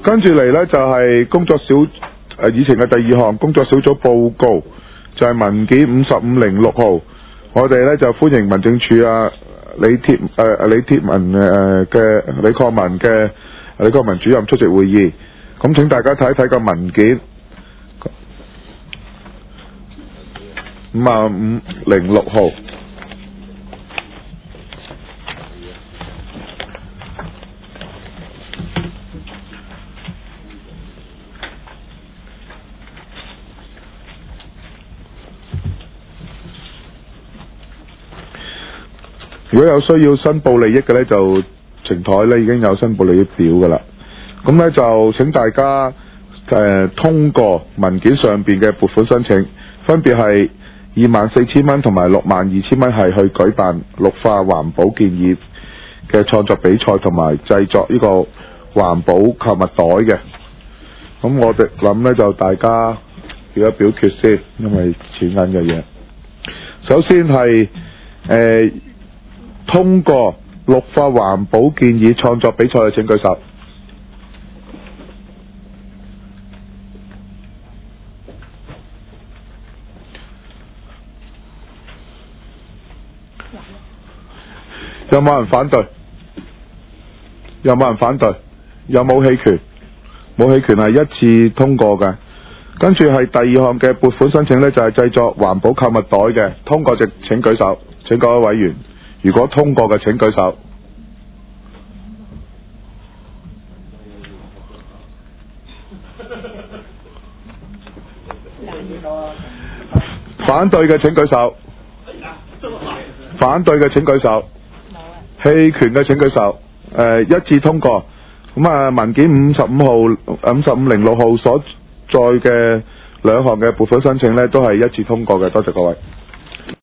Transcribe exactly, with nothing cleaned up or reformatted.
跟住嚟呢，就係工作小誒以前嘅第二項工作小組報告，就係文件五十五零六號。我哋呢，就歡迎民政處啊李鐵誒李鐵文誒嘅李國文嘅李國文主任出席會議。咁請大家睇一睇個文件五十五零六號。如果有需要申報利益嘅呢，就呈台呢已經有申報利益表噶啦。咁呢，就請大家誒、呃、通過文件上邊嘅撥款申請，分別係二萬四千蚊同埋六萬二千蚊，係去舉辦綠化環保建議嘅創作比賽同埋製作呢個環保購物袋嘅。咁我哋諗呢，就大家表一表決先，因為錢銀嘅嘢。首先係誒。呃通過綠化環保建議創作比賽嘅請舉手。有冇人反對？有冇人反對？有冇棄權？冇棄權係一致通過嘅。跟住係第二項嘅撥款申請呢，就係製作環保購物袋嘅，通過就請舉手。請各位委員。如果通過嘅請舉手，反對嘅請舉手，反對嘅請舉手，棄權嘅請舉手。誒、呃、一致通過。咁啊，文件五十五號、五十五零六號所在嘅兩項嘅撥款申請呢，都係一致通過嘅。多謝各位。